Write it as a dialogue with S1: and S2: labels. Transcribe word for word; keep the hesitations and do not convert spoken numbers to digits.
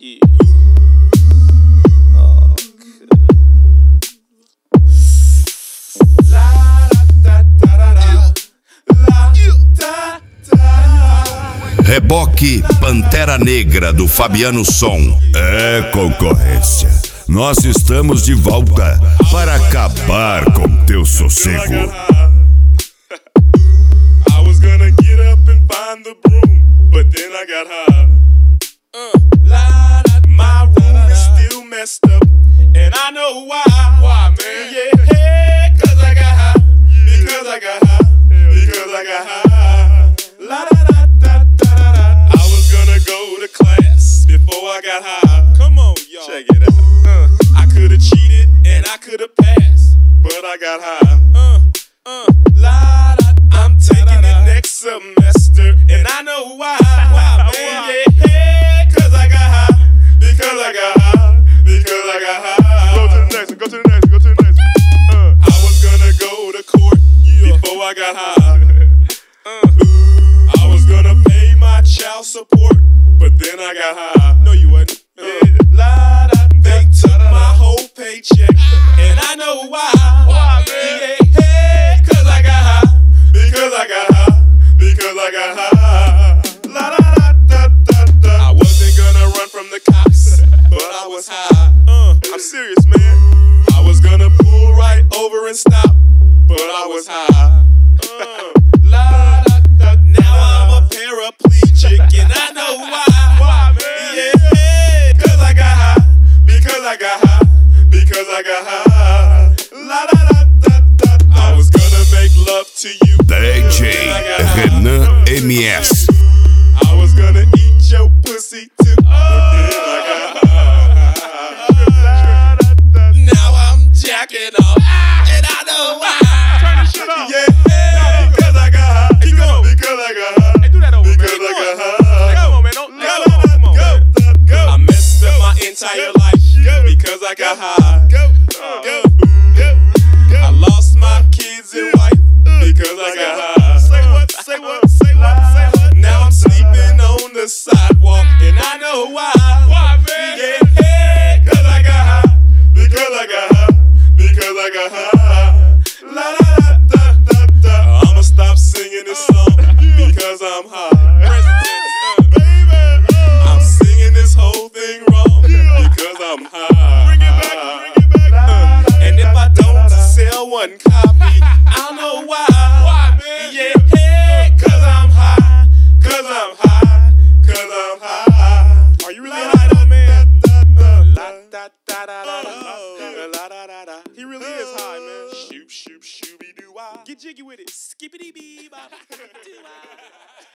S1: Yeah. Oh,
S2: Reboque Pantera Negra do Fabiano Som. É concorrência. Nós estamos de volta para acabar com teu sossego.
S3: I was gonna get up and find the broom, but then I got high. Uh, my room is still messed up, and I know why. Why, man? Yeah, cause I got high. Because I got high. Because I got high. La da da da da da da. I was gonna go to class before I got high. Come on, y'all. Check it out. Uh, I could've cheated and I could've passed, but I got high. Uh, uh, la da. I'm taking it next semester, and I know why. Why, man? Yeah, cause I got high. Because I got high. Because I got high. Go to the next one. Go to the next one. Go to the next one. Uh, I was gonna go to court before I got high. Uh, I was gonna pay my child support, but then I got high. No, you wasn't. Uh, yeah. They took my whole paycheck, and I know why. Why, man? Yeah, cause I got high. Because I got high. Because I got high. La da da da da da. I wasn't gonna run from the cops, but I was high. Uh, I'm serious, man. I was gonna pull right over and stop, but I was high. Uh, la da da. Now I'm a paraplegic, and I know why. Why, man? Yeah, cause I got high. Because I got high. Because I got high. La da da da da. I was gonna make love to you.
S2: D J Renan M S.
S3: I was gonna eat your pussy too. But then I got high. Now I'm jacking off, and I know why. Turn this shit up. Yeah, because I got high. Keep going. Because I got high. Hey, do that over, because man. I got high. Hey, come on, man. Don't, let go. Come on, go, man. Go. I messed up my entire life because I got high. Go, go, go, go. I lost my kids and wife because I got high. Say what? Say what? Say what? Say what? Now I'm sleeping on the sidewalk, and I know why. Why, man? Yeah, cause I got high. Because I got high. Because I got high. La da da da da. I'ma stop singing this song because I'm high. Present tense, uh, baby. Oh. I'm singing this whole thing wrong because I'm high. Bring it back. Bring it back. Uh, and if I don't sell one copy, I don't know why. Why, man? Yeah, cause I'm high. Cause I'm high. Cause I'm high. Are you really high though, man? He really is high, man. Shoop, shoop, shooby doo wah. Get jiggy with it. Skippity bee bop.